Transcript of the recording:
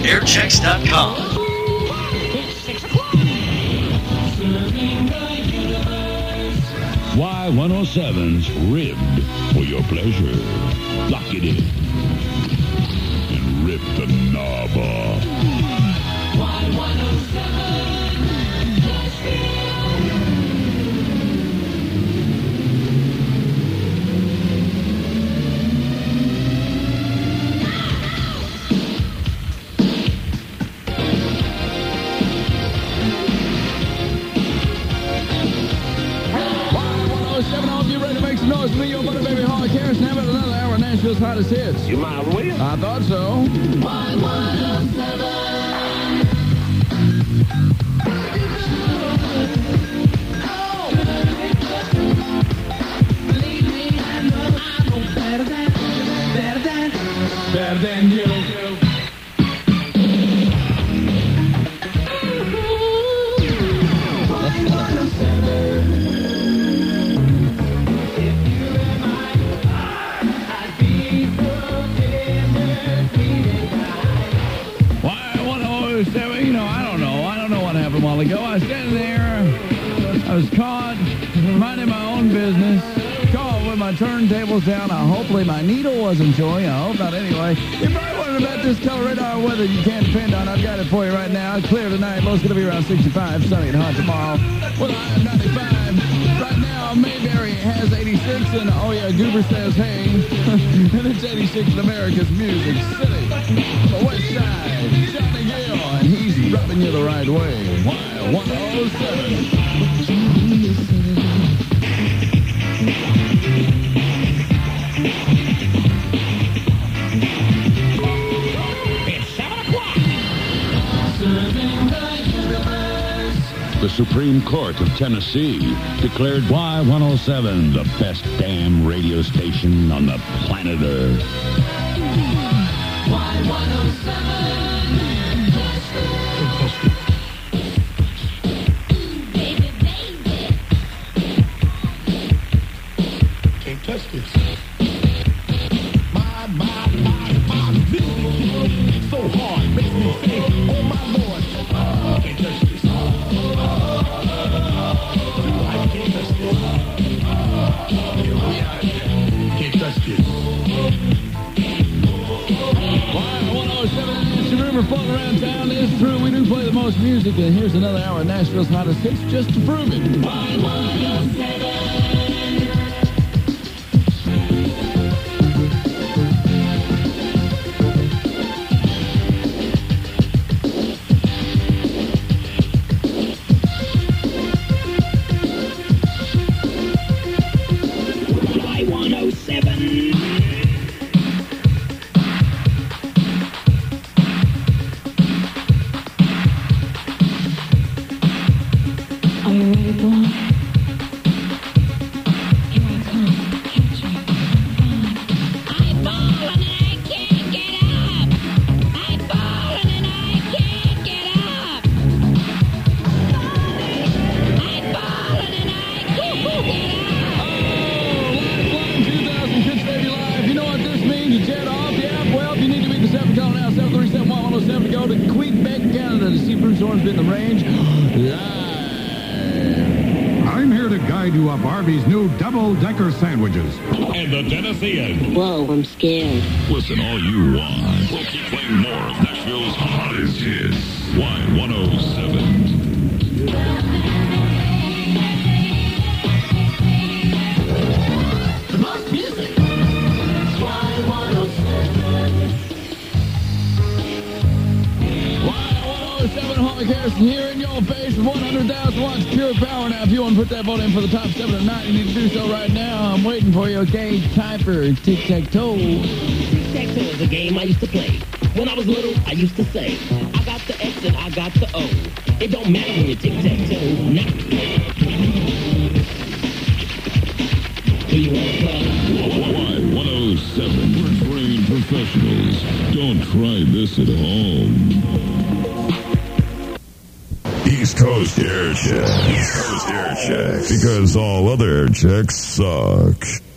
AirChecks.com. Y107's ribbed for your pleasure. Lock it in and rip the knob off. Y107. Noise me, your buddy, baby, Holly Harris. Now about another hour of Nashville's hottest hits. You might as well. I thought so. Better than you. Ago. I was standing there, I was caught minding my own business, caught with my turntables down. Hopefully my needle wasn't showing. I hope not anyway. If you're wondering about this color radar weather you can't depend on, I've got it for you right now. Clear tonight, low's going to be around 65, sunny and hot tomorrow with a high of 95. Right now, Mayberry has 86, and oh yeah, Goober says hey, and it's 86 in America's Music City. The West Side, Johnny Gill, and he's rubbing you the right way. Y107. It's 7 o'clock. The Supreme Court of Tennessee declared Y107 the best damn radio station on the planet Earth. Y107. Touch this. My music so hard makes me say, oh my Lord, can't touch this. I can't touch this. Can't touch this. Y107, it's a rumor floating around town. It's true, we do play the most music, and here's another hour of Nashville's hottest hits just to prove it. Y107. Are you ready, boy? In the range. I'm here to guide you up Arby's new double-decker sandwiches. And the Tennessean. Whoa, I'm scared. Listen all you want. We'll keep playing more of Nashville's hottest hits. Y107. The most music. Y107, Holly Harrison here in your face with 100,000 watts pure power. Now, if you want to put that vote in for the top 7 of the night, you need to do so right now. I'm waiting for you, okay? Typer, tic-tac-toe. Tic-tac-toe is a game I used to play. When I was little, I used to say, I got the X and I got the O. It don't matter when you tic-tac-toe. Now. Do you want to play? Y107. We're trained professionals. Don't try this at home. East Coast Air Check. East Coast Air Check. Because all other air checks suck.